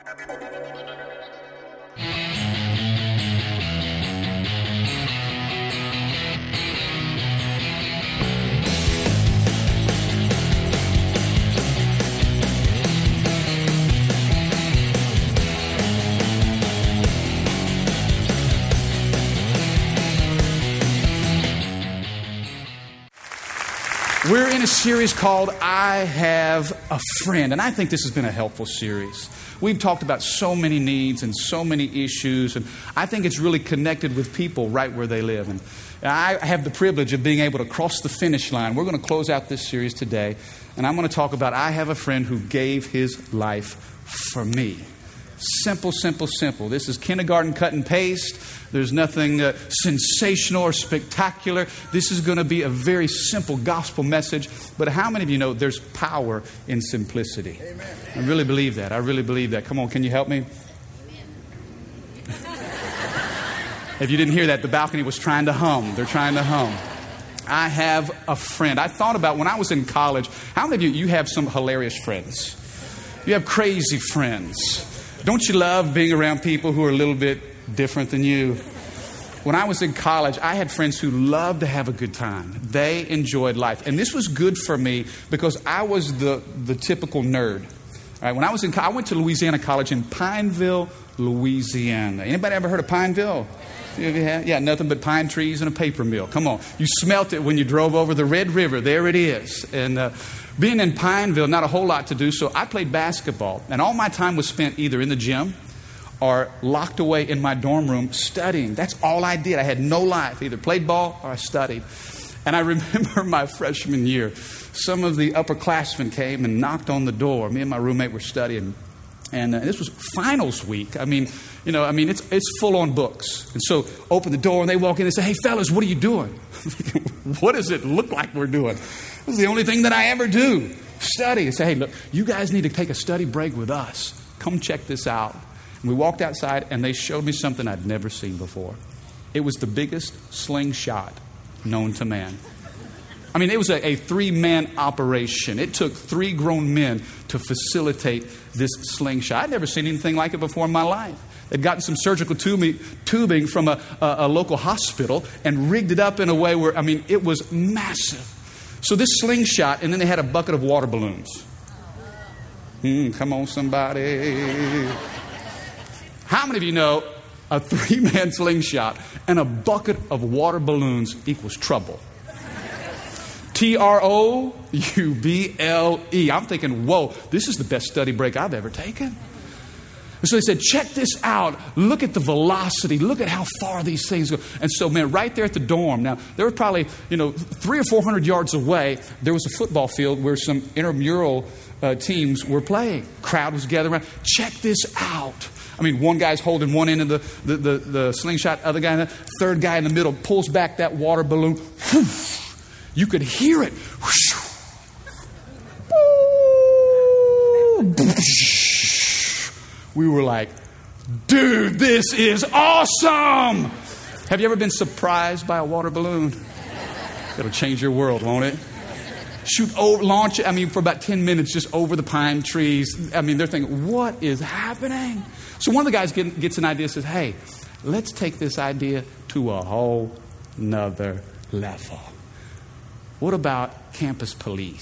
We're in a series called I Have a Friend, and I think this has been a helpful series. We've talked about so many needs and so many issues, and I think it's really connected with people right where they live. And I have the privilege of being able to cross the finish line. We're going to close out this series today, and I'm going to talk about I have a friend who gave his life for me. Simple, simple, simple. This is kindergarten cut and paste. There's nothing sensational or spectacular. This is going to be a very simple gospel message. But how many of you know there's power in simplicity? Amen. I really believe that. I really believe that. Come on, can you help me? If you didn't hear that, the balcony was trying to hum. They're trying to hum. I have a friend. I thought about when I was in college, how many of you have some hilarious friends? You have crazy friends. Don't you love being around people who are a little bit different than you? When I was in college, I had friends who loved to have a good time. They enjoyed life. And this was good for me because I was the typical nerd. All right, when I was I went to Louisiana College in Pineville, Louisiana. Anybody ever heard of Pineville? Yeah, nothing but pine trees and a paper mill. Come on. You smelt it when you drove over the Red River. There it is. And being in Pineville, not a whole lot to do, so I played basketball. And all my time was spent either in the gym or locked away in my dorm room studying. That's all I did. I had no life. Either played ball or I studied. And I remember my freshman year, some of the upperclassmen came and knocked on the door. Me and my roommate were studying. And this was finals week. It's full on books. And so open the door and they walk in and say, "Hey, fellas, what are you doing?" What does it look like we're doing? This is the only thing that I ever do. Study. And say, "Hey, look, you guys need to take a study break with us. Come check this out." And we walked outside and they showed me something I'd never seen before. It was the biggest slingshot known to man. I mean, it was a three-man operation. It took 3 grown men to facilitate this slingshot. I'd never seen anything like it before in my life. They'd gotten some surgical tubing from a local hospital and rigged it up in a way where, it was massive. So this slingshot, and then they had a bucket of water balloons. Come on, somebody. How many of you know a 3-man slingshot and a bucket of water balloons equals trouble? Trouble. I'm thinking, whoa, this is the best study break I've ever taken. And so they said, check this out. Look at the velocity. Look at how far these things go. And so, man, right there at the dorm. Now, there were probably, 300 or 400 yards away, there was a football field where some intramural teams were playing. Crowd was gathered around. Check this out. One guy's holding one end of the slingshot, other guy, third guy in the middle pulls back that water balloon. Whew. You could hear it. We were like, dude, this is awesome. Have you ever been surprised by a water balloon? It'll change your world, won't it? Launch it, for about 10 minutes just over the pine trees. They're thinking, what is happening? So one of the guys gets an idea, says, hey, let's take this idea to a whole nother level. What about campus police?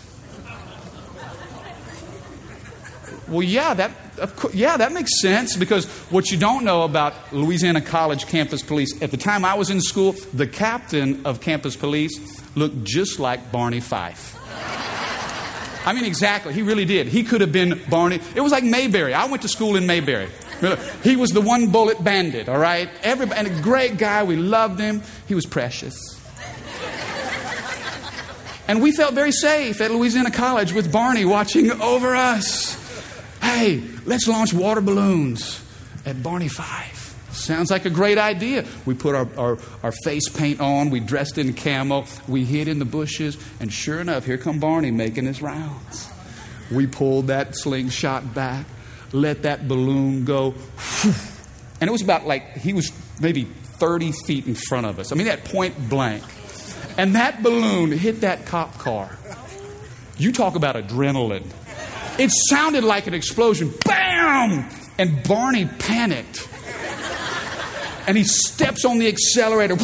Well, that makes sense, because what you don't know about Louisiana College campus police, at the time I was in school, the captain of campus police looked just like Barney Fife. Exactly. He really did. He could have been Barney. It was like Mayberry. I went to school in Mayberry. He was the one bullet bandit, all right? And a great guy. We loved him. He was precious. And we felt very safe at Louisiana College with Barney watching over us. Hey, let's launch water balloons at Barney Fife. Sounds like a great idea. We put our face paint on. We dressed in camo. We hid in the bushes. And sure enough, here come Barney making his rounds. We pulled that slingshot back, let that balloon go. And it was about he was maybe 30 feet in front of us. At point blank. And that balloon hit that cop car. You talk about adrenaline. It sounded like an explosion. Bam! Bam! And Barney panicked. And he steps on the accelerator.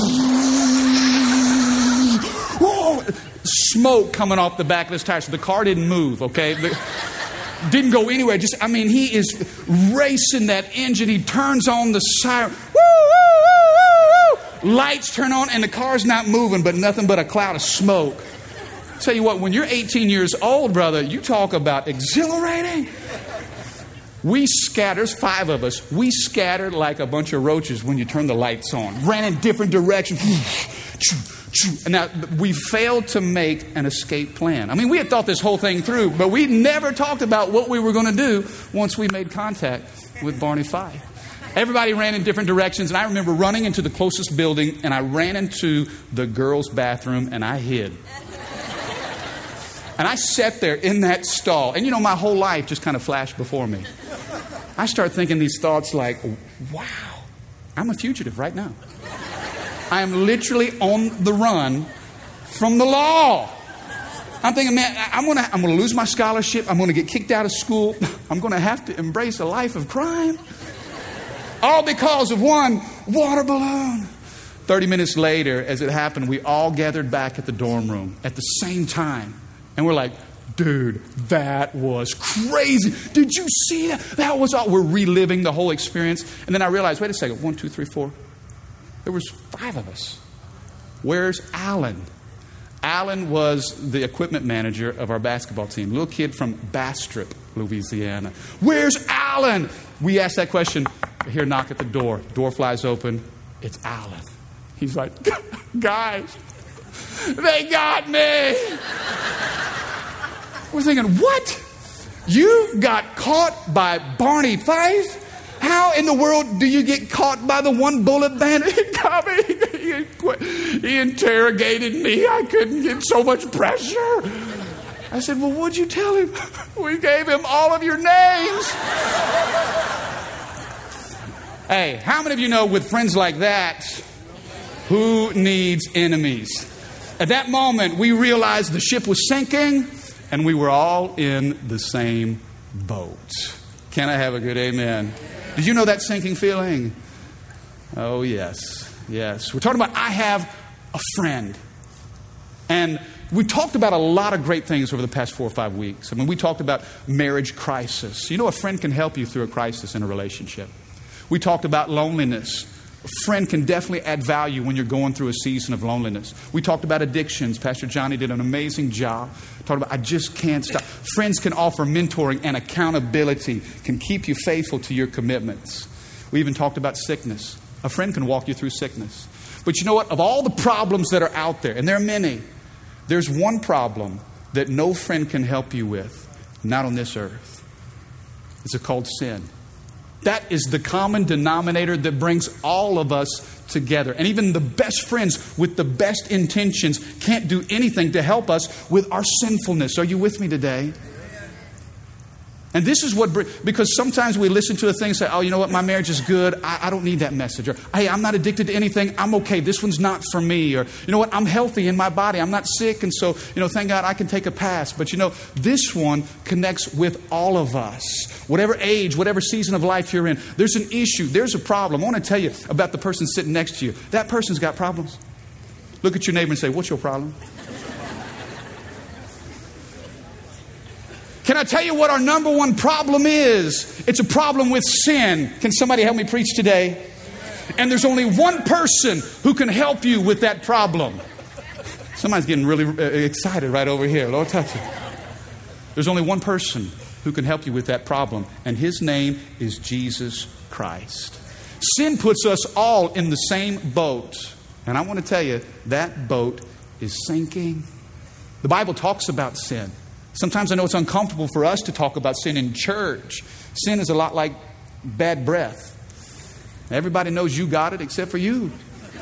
Whoa! Smoke coming off the back of his tire. So the car didn't move, okay? Didn't go anywhere. He is racing that engine. He turns on the siren. Woo, woo, woo, woo, woo. Lights turn on and the car's not moving, but nothing but a cloud of smoke. Tell you what, when you're 18 years old, brother, you talk about exhilarating. We scattered, there's 5 of us. We scattered like a bunch of roaches when you turn the lights on. Ran in different directions. And now, we failed to make an escape plan. I mean, we had thought this whole thing through, but we never talked about what we were going to do once we made contact with Barney Fife. Everybody ran in different directions, and I remember running into the closest building, and I ran into the girls' bathroom, and I hid. And I sat there in that stall, and my whole life just kind of flashed before me. I start thinking these thoughts like, wow, I'm a fugitive right now. I am literally on the run from the law. I'm thinking, man, I'm gonna lose my scholarship. I'm gonna get kicked out of school. I'm gonna have to embrace a life of crime. All because of one water balloon. 30 minutes later, as it happened, we all gathered back at the dorm room at the same time. And we're like, dude, that was crazy. Did you see that? That was all. We're reliving the whole experience. And then I realized, wait a second, 1, 2, 3, 4. There was 5 of us. Where's Alan? Alan was the equipment manager of our basketball team. Little kid from Bastrop, Louisiana. Where's Alan? We asked that question. I hear a knock at the door. Door flies open. It's Alan. He's like, guys, they got me. We're thinking, what? You got caught by Barney Fife? How in the world do you get caught by the one bullet bandit? He got me. He interrogated me. I couldn't get so much pressure. I said, well, what'd you tell him? We gave him all of your names. Hey, how many of you know with friends like that, who needs enemies? At that moment, we realized the ship was sinking and we were all in the same boat. Can I have a good amen? Did you know that sinking feeling? Oh, yes. Yes. We're talking about I have a friend. And we talked about a lot of great things over the past 4 or 5 weeks. I mean, we talked about marriage crisis. A friend can help you through a crisis in a relationship. We talked about loneliness. A friend can definitely add value when you're going through a season of loneliness. We talked about addictions. Pastor Johnny did an amazing job. Talked about I just can't stop. Friends can offer mentoring and accountability, can keep you faithful to your commitments. We even talked about sickness. A friend can walk you through sickness. But you know what? Of all the problems that are out there, and there are many, there's one problem that no friend can help you with, not on this earth. It's called sin. That is the common denominator that brings all of us together. And even the best friends with the best intentions can't do anything to help us with our sinfulness. Are you with me today? And this is what, because sometimes we listen to a thing and say, oh, you know what, my marriage is good. I don't need that message. Or, hey, I'm not addicted to anything. I'm okay. This one's not for me. Or, you know what, I'm healthy in my body. I'm not sick. And so, thank God I can take a pass. But, this one connects with all of us. Whatever age, whatever season of life you're in, there's an issue. There's a problem. I want to tell you about the person sitting next to you. That person's got problems. Look at your neighbor and say, what's your problem? Can I tell you what our number one problem is? It's a problem with sin. Can somebody help me preach today? And there's only one person who can help you with that problem. Somebody's getting really excited right over here. Lord, touch it. There's only one person who can help you with that problem, and his name is Jesus Christ. Sin puts us all in the same boat. And I want to tell you, that boat is sinking. The Bible talks about sin. Sometimes I know it's uncomfortable for us to talk about sin in church. Sin is a lot like bad breath. Everybody knows you got it except for you.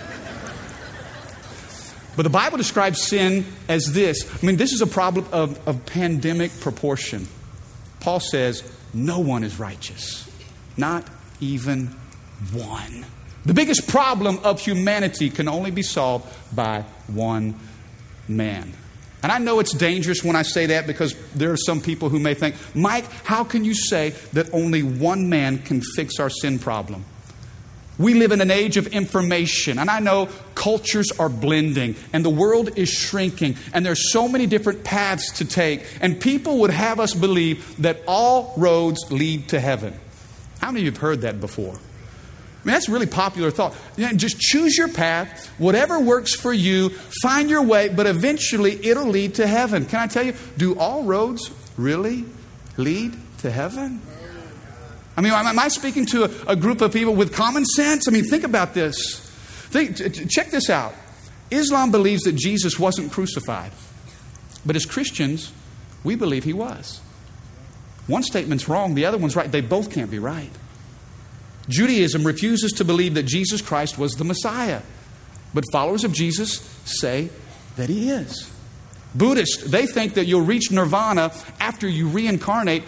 But the Bible describes sin as this. This is a problem of pandemic proportion. Paul says, no one is righteous. Not even one. The biggest problem of humanity can only be solved by one man. And I know it's dangerous when I say that because there are some people who may think, Mike, how can you say that only one man can fix our sin problem? We live in an age of information, and I know cultures are blending, and the world is shrinking, and there's so many different paths to take, and people would have us believe that all roads lead to heaven. How many of you have heard that before? I mean, that's a really popular thought. Just choose your path, whatever works for you, find your way, but eventually it'll lead to heaven. Can I tell you, do all roads really lead to heaven? I mean, am I speaking to a group of people with common sense? I mean, think about this. Check this out. Islam believes that Jesus wasn't crucified. But as Christians, we believe he was. One statement's wrong, the other one's right. They both can't be right. Judaism refuses to believe that Jesus Christ was the Messiah. But followers of Jesus say that he is. Buddhists, they think that you'll reach nirvana after you reincarnate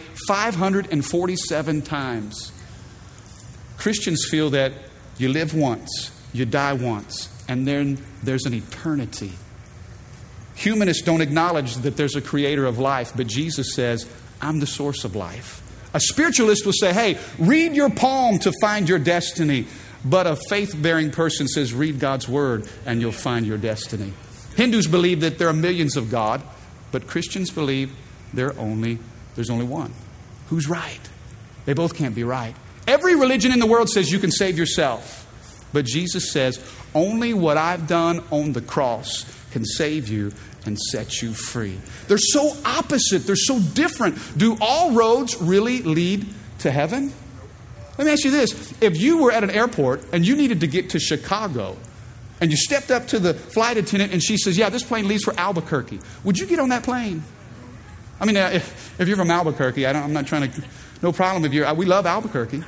547 times. Christians feel that you live once, you die once, and then there's an eternity. Humanists don't acknowledge that there's a creator of life, but Jesus says, I'm the source of life. A spiritualist will say, hey, read your palm to find your destiny. But a faith-bearing person says, read God's word and you'll find your destiny. Hindus believe that there are millions of God, but Christians believe there's only one. Who's right? They both can't be right. Every religion in the world says you can save yourself. But Jesus says, only what I've done on the cross can save you and set you free. They're so opposite. They're so different. Do all roads really lead to heaven? Let me ask you this. If you were at an airport and you needed to get to Chicago and you stepped up to the flight attendant and she says, yeah, this plane leaves for Albuquerque, would you get on that plane? I mean, if you're from Albuquerque, I'm not trying to, no problem if we love Albuquerque.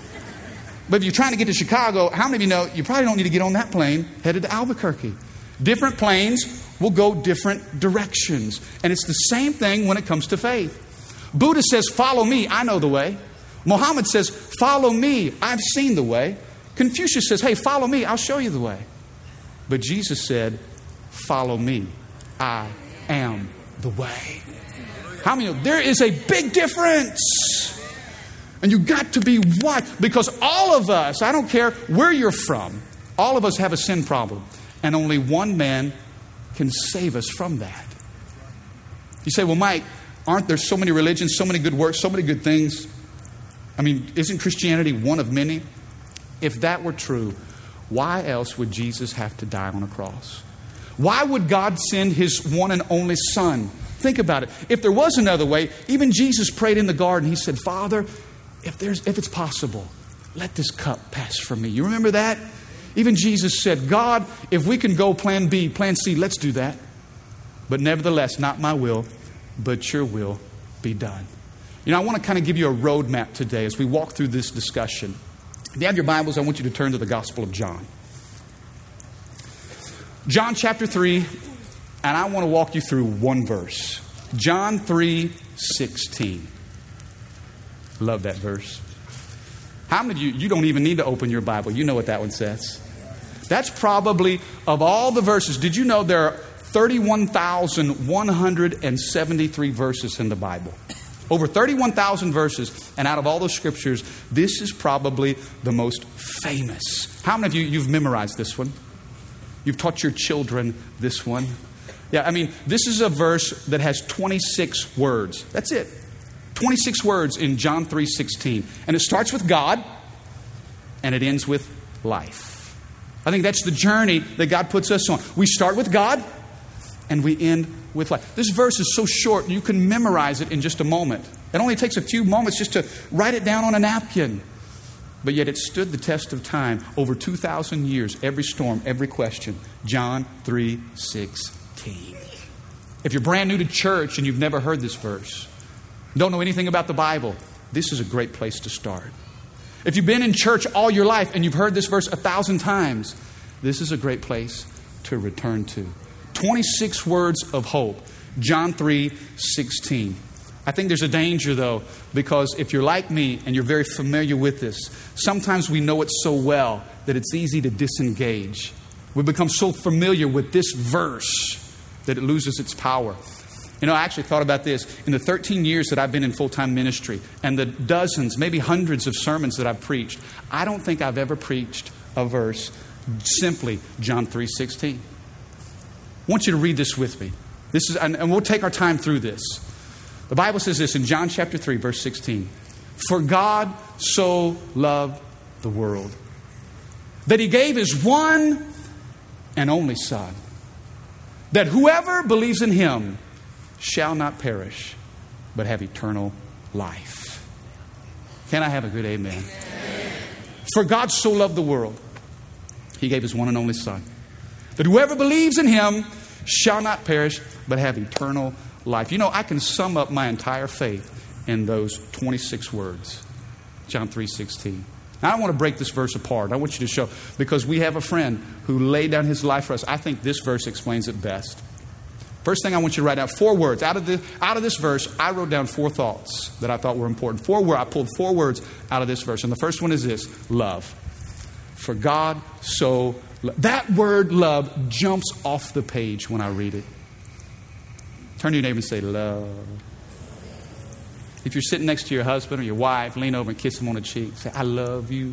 But if you're trying to get to Chicago, how many of you know you probably don't need to get on that plane headed to Albuquerque? Different planes will go different directions. And it's the same thing when it comes to faith. Buddha says, follow me, I know the way. Muhammad says, follow me, I've seen the way. Confucius says, hey, follow me, I'll show you the way. But Jesus said, follow me, I am the way. How many know there is a big difference? And you got to be what? Because all of us, I don't care where you're from, all of us have a sin problem. And only one man can save us from that. You say, well, Mike, aren't there so many religions, so many good works, so many good things? I mean, isn't Christianity one of many? If that were true, why else would Jesus have to die on a cross? Why would God send his one and only Son? Think about it. If there was another way, even Jesus prayed in the garden. He said, Father, if it's possible, let this cup pass from me. You remember that? Even Jesus said, God, if we can go plan B, plan C, let's do that. But nevertheless, not my will, but your will be done. You know, I want to kind of give you a roadmap today as we walk through this discussion. If you have your Bibles, I want you to turn to the Gospel of John. John chapter 3, and I want to walk you through one verse. John 3:16. Love that verse. How many of you don't even need to open your Bible? You know what that one says. That's probably, of all the verses, did you know there are 31,173 verses in the Bible? Over 31,000 verses. And out of all those scriptures, this is probably the most famous. How many of you've memorized this one? You've taught your children this one? Yeah, I mean, this is a verse that has 26 words. That's it. 26 words in John 3:16. And it starts with God and it ends with life. I think that's the journey that God puts us on. We start with God and we end with life. This verse is so short, you can memorize it in just a moment. It only takes a few moments just to write it down on a napkin. But yet it stood the test of time. Over 2,000 years, every storm, every question. John 3:16. If you're brand new to church and you've never heard this verse, don't know anything about the Bible, this is a great place to start. If you've been in church all your life and you've heard this verse 1,000 times, this is a great place to return to. 26 words of hope. John 3:16. I think there's a danger, though, because if you're like me and you're very familiar with this, sometimes we know it so well that it's easy to disengage. We become so familiar with this verse that it loses its power. You know, I actually thought about this. In the 13 years that I've been in full-time ministry and the dozens, maybe hundreds of sermons that I've preached, I don't think I've ever preached a verse simply John 3:16. I want you to read this with me. This is, and we'll take our time through this. The Bible says this in John chapter 3, verse 16. For God so loved the world that He gave His one and only Son, that whoever believes in Him shall not perish, but have eternal life. Can I have a good amen? Amen. For God so loved the world, He gave His one and only Son, that whoever believes in Him shall not perish, but have eternal life. You know, I can sum up my entire faith in those 26 words. John 3:16. Now, I want to break this verse apart. I want you to show, because we have a friend who laid down his life for us. I think this verse explains it best. First thing I want you to write down 4 words. Out of this verse, I wrote down 4 thoughts that I thought were important. I pulled 4 words out of this verse. And the first one is this: love. For God so loved. That word love jumps off the page when I read it. Turn to your neighbor and say, love. If you're sitting next to your husband or your wife, lean over and kiss him on the cheek. Say, I love you.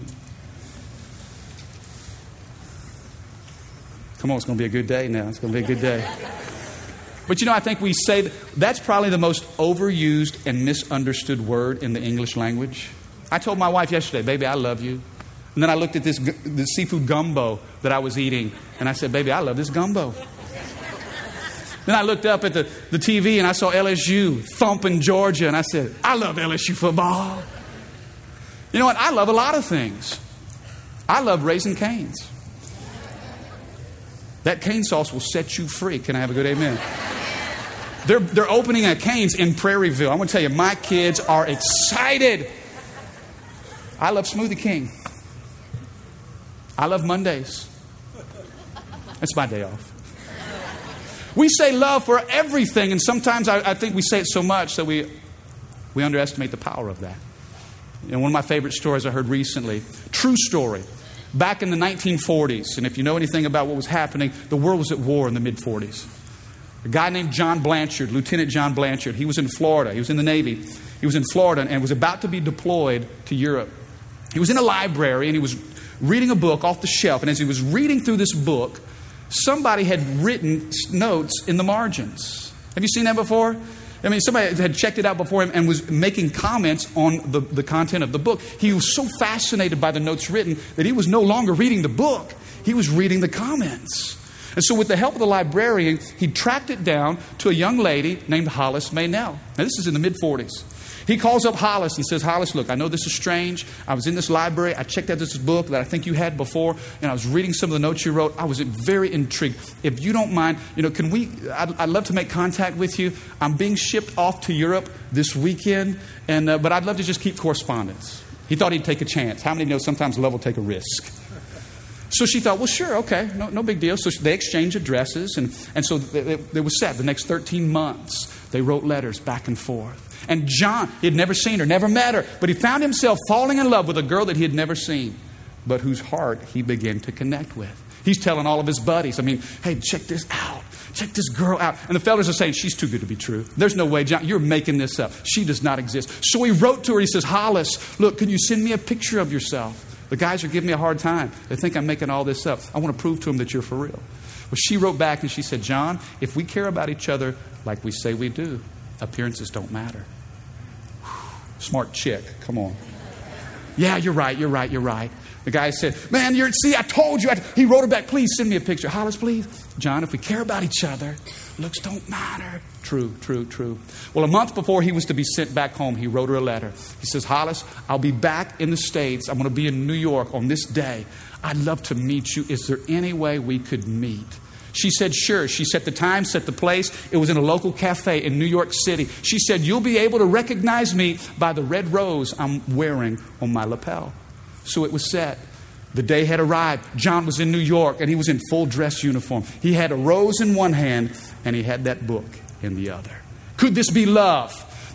Come on, it's going to be a good day now. It's going to be a good day. But you know, I think we say that's probably the most overused and misunderstood word in the English language. I told my wife yesterday, baby, I love you. And then I looked at this seafood gumbo that I was eating, and I said, baby, I love this gumbo. Then I looked up at the TV and I saw LSU thumping Georgia, and I said, I love LSU football. You know what? I love a lot of things. I love Raising Cane's. That cane sauce will set you free. Can I have a good amen? They're opening a Cane's in Prairieville. I'm going to tell you, my kids are excited. I love Smoothie King. I love Mondays. That's my day off. We say love for everything, and sometimes I think we say it so much that we underestimate the power of that. And one of my favorite stories I heard recently, true story, back in the 1940s, and if you know anything about what was happening, the world was at war in the mid-40s. A guy named John Blanchard, Lieutenant John Blanchard, he was in Florida. He was in the Navy. He was in Florida and was about to be deployed to Europe. He was in a library and he was reading a book off the shelf. And as he was reading through this book, somebody had written notes in the margins. Have you seen that before? I mean, somebody had checked it out before him and was making comments on the content of the book. He was so fascinated by the notes written that he was no longer reading the book. He was reading the comments. And so with the help of the librarian, he tracked it down to a young lady named Hollis Maynell. Now, this is in the mid-40s. He calls up Hollis and says, Hollis, look, I know this is strange. I was in this library. I checked out this book that I think you had before, and I was reading some of the notes you wrote. I was very intrigued. If you don't mind, I'd love to make contact with you. I'm being shipped off to Europe this weekend, but I'd love to just keep correspondence. He thought he'd take a chance. How many know sometimes love will take a risk? So she thought, well, sure, okay, no big deal. So they exchanged addresses, and so they were set. The next 13 months, they wrote letters back and forth. And John, he had never seen her, never met her, but he found himself falling in love with a girl that he had never seen, but whose heart he began to connect with. He's telling all of his buddies, hey, check this out. Check this girl out. And the fellas are saying, she's too good to be true. There's no way, John, you're making this up. She does not exist. So he wrote to her, he says, Hollis, look, can you send me a picture of yourself? The guys are giving me a hard time. They think I'm making all this up. I want to prove to them that you're for real. Well, she wrote back and she said, John, if we care about each other like we say we do, appearances don't matter. Smart chick. Come on. Yeah, you're right. The guy said, man, I told you. He wrote her back, please send me a picture. Hollis, please. John, if we care about each other, looks don't matter. True. Well, a month before he was to be sent back home, he wrote her a letter. He says, Hollis, I'll be back in the States. I'm going to be in New York on this day. I'd love to meet you. Is there any way we could meet? She said, sure. She set the time, set the place. It was in a local cafe in New York City. She said, you'll be able to recognize me by the red rose I'm wearing on my lapel. So it was set. The day had arrived. John was in New York and he was in full dress uniform. He had a rose in one hand and he had that book in the other. Could this be love?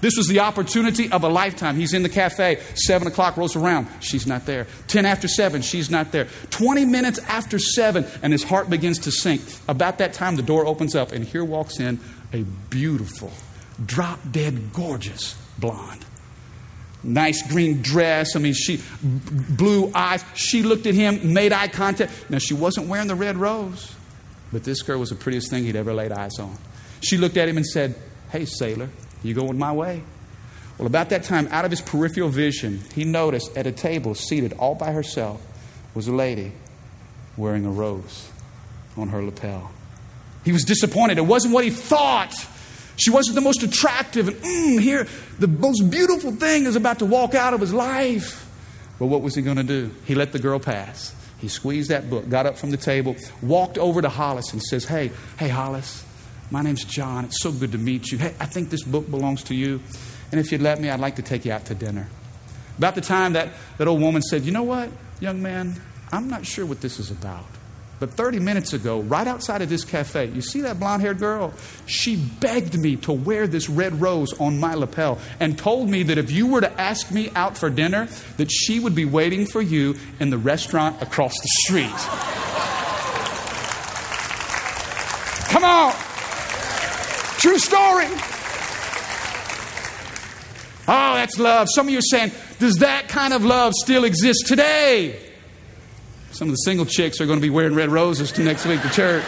This was the opportunity of a lifetime. He's in the cafe. 7 o'clock rolls around. She's not there. 10 after 7. She's not there. 20 minutes after 7. And his heart begins to sink. About that time, the door opens up. And here walks in a beautiful, drop-dead gorgeous blonde. Nice green dress. I mean, blue eyes. She looked at him, made eye contact. Now, she wasn't wearing the red rose. But this girl was the prettiest thing he'd ever laid eyes on. She looked at him and said, "Hey, sailor, you going my way?" Well, about that time, out of his peripheral vision, he noticed at a table seated all by herself was a lady wearing a rose on her lapel. He was disappointed. It wasn't what he thought. She wasn't the most attractive. And here, the most beautiful thing is about to walk out of his life. But what was he going to do? He let the girl pass. He squeezed that book, got up from the table, walked over to Hollis and says, Hey, Hollis, my name's John. It's so good to meet you. Hey, I think this book belongs to you. And if you'd let me, I'd like to take you out to dinner. About the time that old woman said, "You know what, young man, I'm not sure what this is about. But 30 minutes ago, right outside of this cafe, you see that blonde-haired girl? She begged me to wear this red rose on my lapel and told me that if you were to ask me out for dinner, that she would be waiting for you in the restaurant across the street." Come on. True story. Oh, that's love. Some of you are saying, does that kind of love still exist today? Some of the single chicks are going to be wearing red roses to next week to church.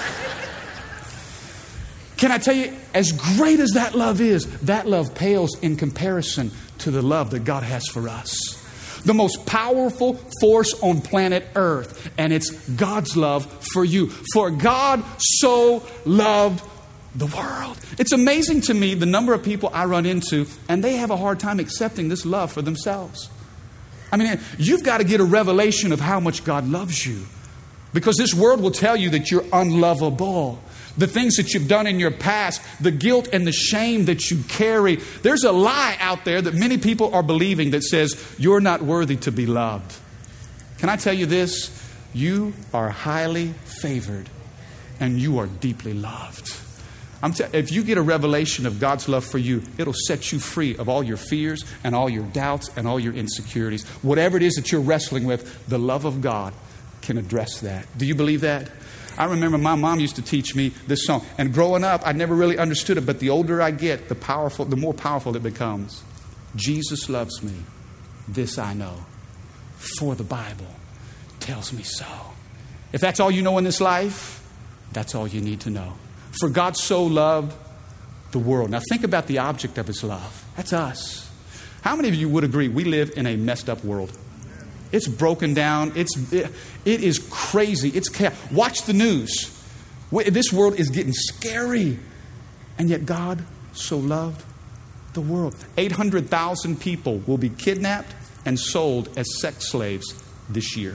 Can I tell you, as great as that love is, that love pales in comparison to the love that God has for us. The most powerful force on planet Earth. And it's God's love for you. For God so loved the world. It's amazing to me the number of people I run into, and they have a hard time accepting this love for themselves. I mean, you've got to get a revelation of how much God loves you. Because this world will tell you that you're unlovable. The things that you've done in your past, the guilt and the shame that you carry. There's a lie out there that many people are believing that says you're not worthy to be loved. Can I tell you this? You are highly favored and you are deeply loved. If you get a revelation of God's love for you, it'll set you free of all your fears and all your doubts and all your insecurities. Whatever it is that you're wrestling with, the love of God can address that. Do you believe that? I remember my mom used to teach me this song. And growing up, I never really understood it. But the older I get, the more powerful it becomes. Jesus loves me. This I know. For the Bible tells me so. If that's all you know in this life, that's all you need to know. For God so loved the world. Now think about the object of His love. That's us. How many of you would agree we live in a messed up world? It's broken down. It is crazy. It's chaos. Watch the news. This world is getting scary. And yet God so loved the world. 800,000 people will be kidnapped and sold as sex slaves this year.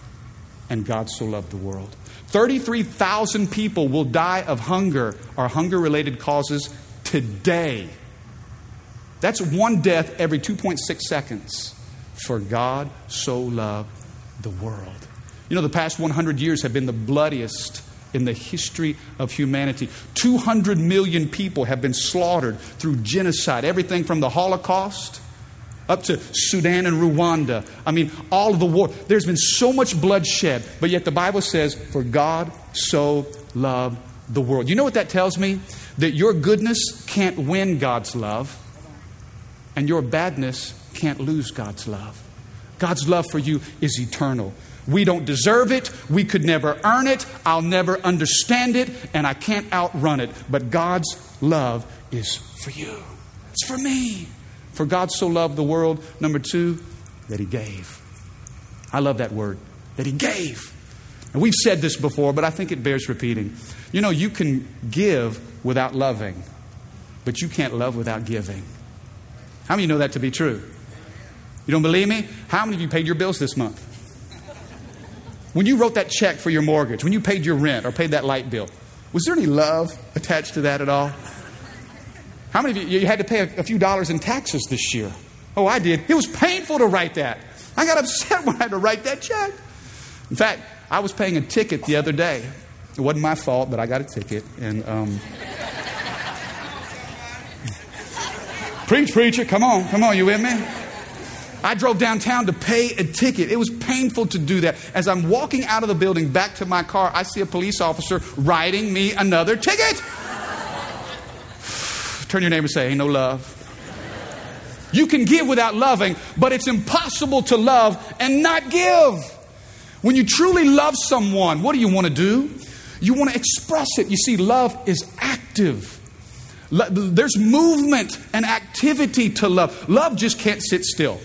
And God so loved the world. 33,000 people will die of hunger or hunger-related causes today. That's one death every 2.6 seconds. For God so loved the world. You know, the past 100 years have been the bloodiest in the history of humanity. 200 million people have been slaughtered through genocide. Everything from the Holocaust up to Sudan and Rwanda. I mean, all of the war. There's been so much bloodshed. But yet the Bible says, for God so loved the world. You know what that tells me? That your goodness can't win God's love. And your badness can't lose God's love. God's love for you is eternal. We don't deserve it. We could never earn it. I'll never understand it. And I can't outrun it. But God's love is for you. It's for me. For God so loved the world. Number 2, that He gave. I love that word. That He gave. And we've said this before, but I think it bears repeating. You know, you can give without loving, but you can't love without giving. How many of you know that to be true? You don't believe me? How many of you paid your bills this month? When you wrote that check for your mortgage, when you paid your rent or paid that light bill, was there any love attached to that at all? How many of you had to pay a few dollars in taxes this year? Oh, I did. It was painful to write that. I got upset when I had to write that check. In fact, I was paying a ticket the other day. It wasn't my fault, but I got a ticket. And Preach, preacher. Come on, you with me? I drove downtown to pay a ticket. It was painful to do that. As I'm walking out of the building back to my car, I see a police officer writing me another ticket. Turn your neighbor and say, ain't no love. You can give without loving, but it's impossible to love and not give. When you truly love someone, what do you want to do? You want to express it. You see, love is active. There's movement and activity to love. Love just can't sit still.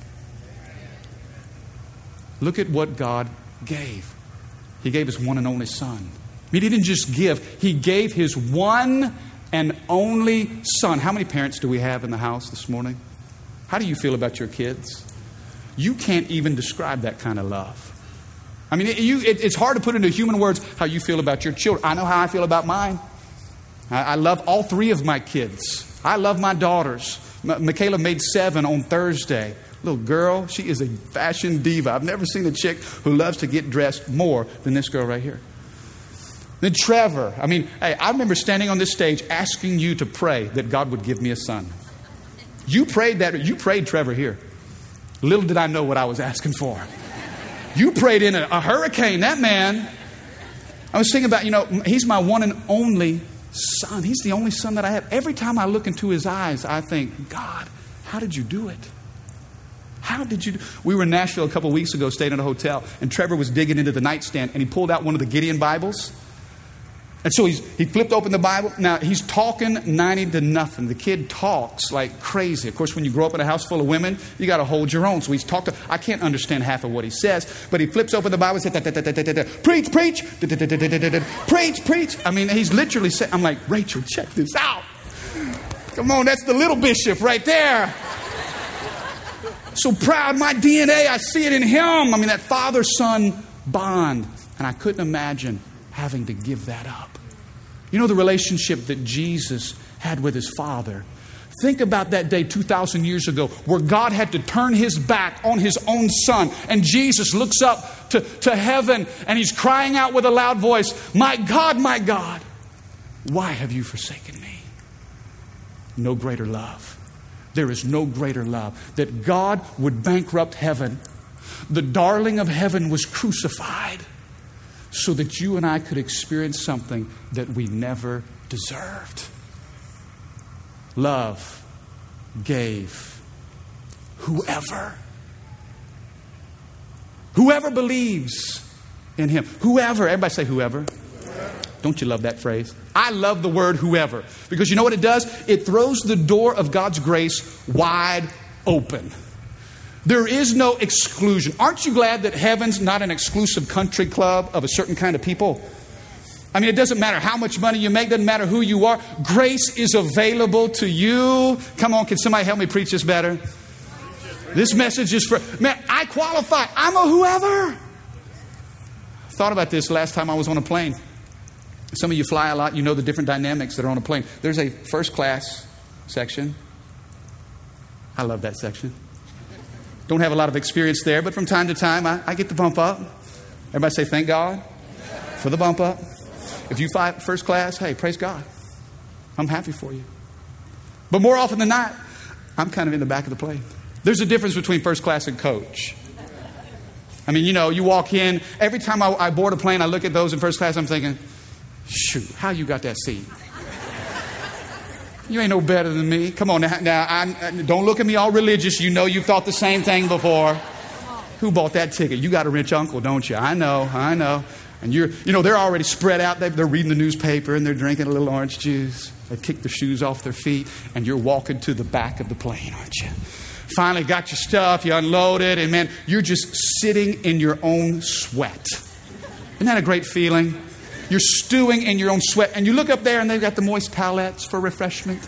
Look at what God gave. He gave His one and only Son. He didn't just give. He gave His one and only Son. How many parents do we have in the house this morning? How do you feel about your kids? You can't even describe that kind of love. I mean, it's hard to put into human words how you feel about your children. I know how I feel about mine. I love all three of my kids. I love my daughters. Michaela made 7 on Thursday. Little girl, she is a fashion diva. I've never seen a chick who loves to get dressed more than this girl right here. Then Trevor. I mean, hey, I remember standing on this stage asking you to pray that God would give me a son. You prayed that. You prayed Trevor here. Little did I know what I was asking for. You prayed in a hurricane. That man. I was thinking about, he's my one and only son. He's the only son that I have. Every time I look into his eyes, I think, God, how did you do it? How did you do? We were in Nashville a couple of weeks ago, staying in a hotel, and Trevor was digging into the nightstand, and he pulled out one of the Gideon Bibles. And so he flipped open the Bible. Now, he's talking 90 to nothing. The kid talks like crazy. Of course, when you grow up in a house full of women, you got to hold your own. So he's talking. I can't understand half of what he says, but he flips open the Bible and says, preach, preach, preach, preach. I mean, he's literally saying, I'm like, Rachel, check this out. Come on, that's the little bishop right there. So proud, my DNA, I see it in him. I mean, that father-son bond. And I couldn't imagine having to give that up. You know the relationship that Jesus had with His Father. Think about that day 2,000 years ago where God had to turn His back on His own Son. And Jesus looks up to heaven and He's crying out with a loud voice, my God, why have you forsaken me? No greater love. There is no greater love. That God would bankrupt heaven. The darling of heaven was crucified so that you and I could experience something that we never deserved. Love gave whoever believes in Him. Whoever. Everybody say whoever. Don't you love that phrase? I love the word whoever. Because you know what it does? It throws the door of God's grace wide open. There is no exclusion. Aren't you glad that heaven's not an exclusive country club of a certain kind of people? I mean, it doesn't matter how much money you make. Doesn't matter who you are. Grace is available to you. Come on, can somebody help me preach this better? This message is for... Man, I qualify. I'm a whoever. I thought about this last time I was on a plane. Some of you fly a lot. You know the different dynamics that are on a plane. There's a first class section. I love that section. Don't have a lot of experience there, but from time to time, I get the bump up. Everybody say, thank God for the bump up. If you fly first class, hey, praise God. I'm happy for you. But more often than not, I'm kind of in the back of the plane. There's a difference between first class and coach. I mean, you walk in. Every time I board a plane, I look at those in first class, I'm thinking, shoot, how you got that seat? You ain't no better than me. Come on now, don't look at me all religious. You know you've thought the same thing before. Who bought that ticket? You got a rich uncle, don't you? I know. And they're already spread out. They're reading the newspaper and they're drinking a little orange juice. They kick their shoes off their feet and you're walking to the back of the plane, aren't you? Finally got your stuff, you unload it, and man, you're just sitting in your own sweat. Isn't that a great feeling? You're stewing in your own sweat. And you look up there and they've got the moist towelettes for refreshment.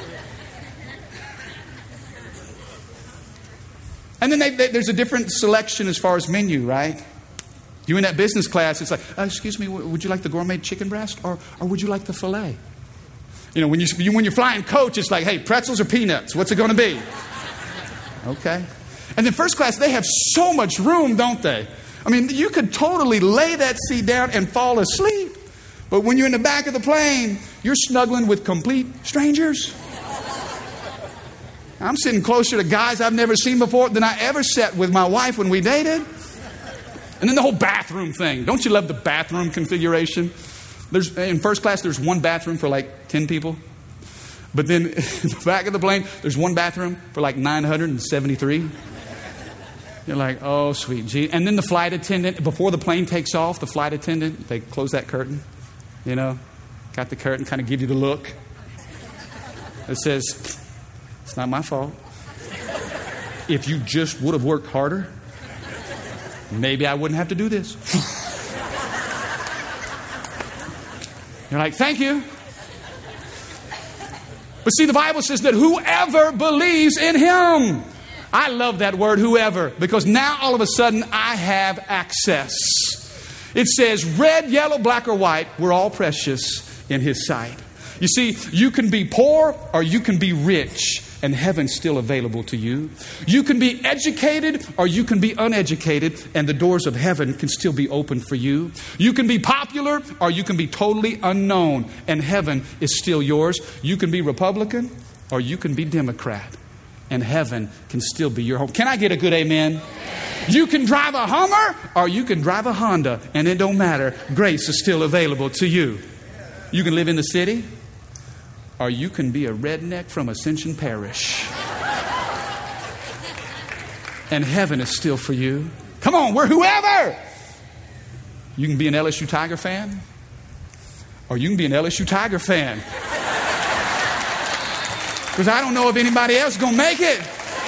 And then there's a different selection as far as menu, right? You in that business class, it's like, excuse me, would you like the gourmet chicken breast or would you like the filet? When you're flying coach, it's like, hey, pretzels or peanuts? What's it going to be? Okay. And then first class, they have so much room, don't they? I mean, you could totally lay that seat down and fall asleep. But when you're in the back of the plane, you're snuggling with complete strangers. I'm sitting closer to guys I've never seen before than I ever sat with my wife when we dated. And then the whole bathroom thing. Don't you love the bathroom configuration? In first class, there's one bathroom for like 10 people. But then in the back of the plane, there's one bathroom for like 973. You're like, oh, sweet gee. And then the flight attendant, before the plane takes off, the flight attendant, they close that curtain. You know, got the curtain, kind of give you the look. It says, it's not my fault. If you just would have worked harder, maybe I wouldn't have to do this. You're like, thank you. But see, the Bible says that whoever believes in him. I love that word, whoever, because now all of a sudden I have access. It says red, yellow, black, or white, we're all precious in his sight. You see, you can be poor or you can be rich, and heaven's still available to you. You can be educated or you can be uneducated, and the doors of heaven can still be open for you. You can be popular or you can be totally unknown, and heaven is still yours. You can be Republican or you can be Democrat, and heaven can still be your home. Can I get a good amen? You can drive a Hummer or you can drive a Honda, and it don't matter. Grace is still available to you. You can live in the city or you can be a redneck from Ascension Parish, and heaven is still for you. Come on, we're whoever. You can be an LSU Tiger fan or you can be an LSU Tiger fan. Because I don't know if anybody else is going to make it.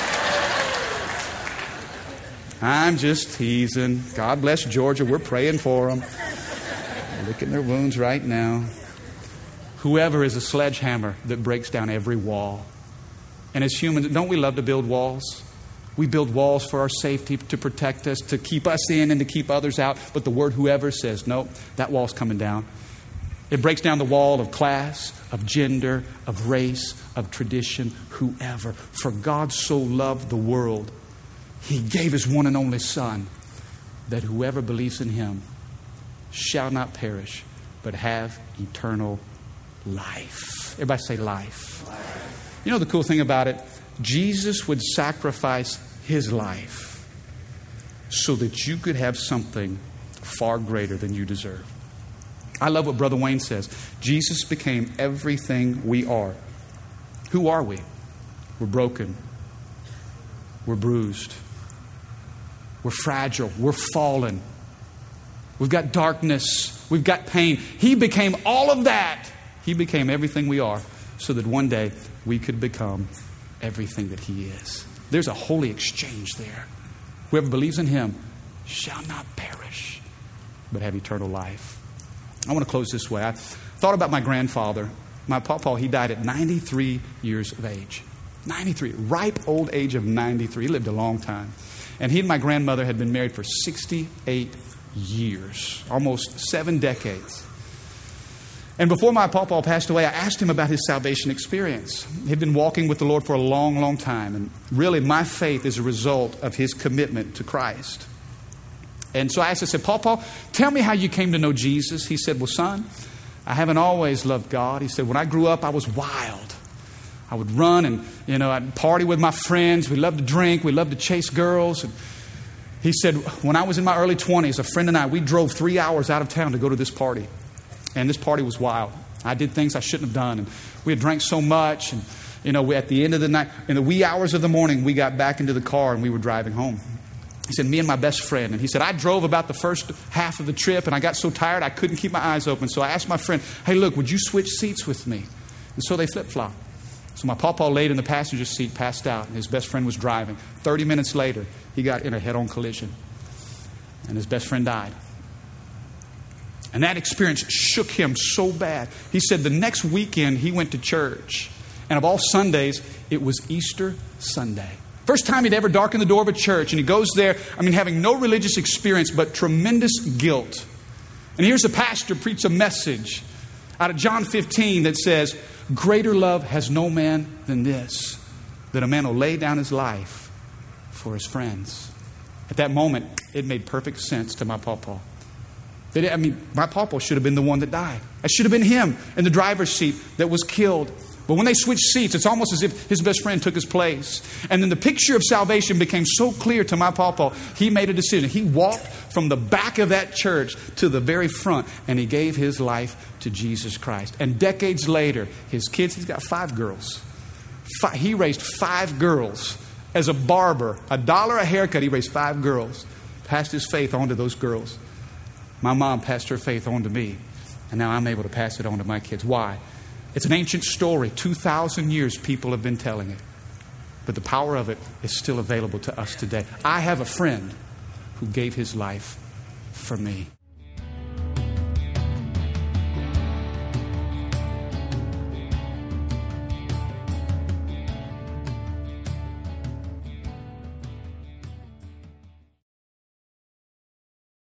I'm just teasing. God bless Georgia. We're praying for them. Licking their wounds right now. Whoever is a sledgehammer that breaks down every wall. And as humans, don't we love to build walls? We build walls for our safety, to protect us, to keep us in and to keep others out. But the word whoever says, nope, that wall's coming down. It breaks down the wall of class, of gender, of race, of tradition, whoever. For God so loved the world, he gave his one and only Son, that whoever believes in him shall not perish, but have eternal life. Everybody say life. You know the cool thing about it? Jesus would sacrifice his life so that you could have something far greater than you deserve. I love what Brother Wayne says. Jesus became everything we are. Who are we? We're broken. We're bruised. We're fragile. We're fallen. We've got darkness. We've got pain. He became all of that. He became everything we are so that one day we could become everything that he is. There's a holy exchange there. Whoever believes in him shall not perish, but have eternal life. I want to close this way. I thought about my grandfather. My papa, he died at 93 years of age. 93, ripe old age of 93. He lived a long time. And he and my grandmother had been married for 68 years, almost 7 decades. And before my papa passed away, I asked him about his salvation experience. He'd been walking with the Lord for a long, long time. And really, my faith is a result of his commitment to Christ. And so I asked, I said, Papa, tell me how you came to know Jesus. He said, well, son, I haven't always loved God. He said, when I grew up, I was wild. I would run and, I'd party with my friends. We loved to drink. We loved to chase girls. And he said, when I was in my early 20s, a friend and I, we drove 3 hours out of town to go to this party. And this party was wild. I did things I shouldn't have done. And we had drank so much. And, at the end of the night, in the wee hours of the morning, we got back into the car and we were driving home. He said, me and my best friend. And he said, I drove about the first half of the trip and I got so tired I couldn't keep my eyes open. So I asked my friend, hey, look, would you switch seats with me? And so they flip-flopped. So my papa laid in the passenger seat, passed out, and his best friend was driving. 30 minutes later, he got in a head-on collision. And his best friend died. And that experience shook him so bad. He said the next weekend he went to church. And of all Sundays, it was Easter Sunday. First time he'd ever darkened the door of a church. And he goes there, having no religious experience, but tremendous guilt. And here's the pastor preach a message out of John 15 that says, greater love has no man than this, that a man will lay down his life for his friends. At that moment, it made perfect sense to my papa. My papa should have been the one that died. I should have been him in the driver's seat that was killed. But when they switched seats, it's almost as if his best friend took his place. And then the picture of salvation became so clear to my pawpaw, he made a decision. He walked from the back of that church to the very front, and he gave his life to Jesus Christ. And decades later, his kids, he's got 5 girls. He raised 5 girls. As a barber, $1 a haircut, he raised 5 girls. Passed his faith on to those girls. My mom passed her faith on to me. And now I'm able to pass it on to my kids. Why? It's an ancient story. 2,000 years people have been telling it. But the power of it is still available to us today. I have a friend who gave his life for me.